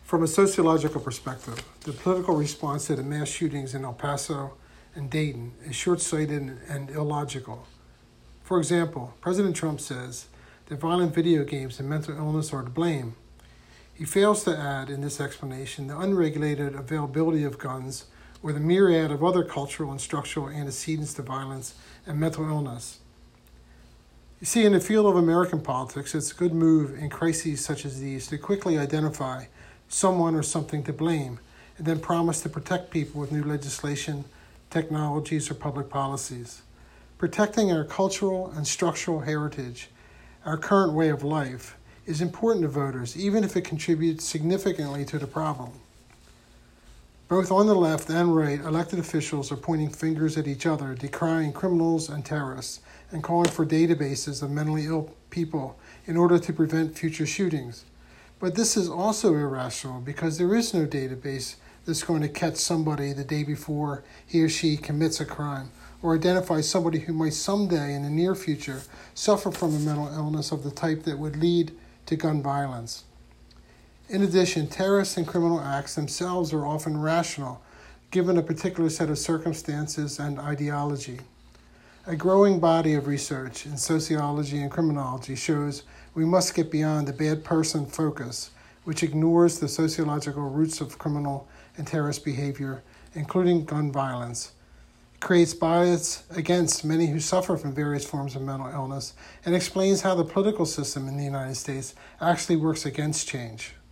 From a sociological perspective, the political response to the mass shootings in El Paso and Dayton is short-sighted and illogical. For example, President Trump says that violent video games and mental illness are to blame. He fails to add in this explanation the unregulated availability of guns or the myriad of other cultural and structural antecedents to violence and mental illness. You see, in the field of American politics, it's a good move in crises such as these to quickly identify someone or something to blame and then promise to protect people with new legislation, technologies, or public policies. Protecting our cultural and structural heritage, our current way of life, is important to voters, even if it contributes significantly to the problem. Both on the left and right, elected officials are pointing fingers at each other, decrying criminals and terrorists, and calling for databases of mentally ill people in order to prevent future shootings. But this is also irrational because there is no database that's going to catch somebody the day before he or she commits a crime, or identify somebody who might someday in the near future suffer from a mental illness of the type that would lead to gun violence. In addition, terrorist and criminal acts themselves are often rational, given a particular set of circumstances and ideology. A growing body of research in sociology and criminology shows we must get beyond the bad person focus, which ignores the sociological roots of criminal and terrorist behavior, including gun violence. It creates bias against many who suffer from various forms of mental illness, and explains how the political system in the United States actually works against change.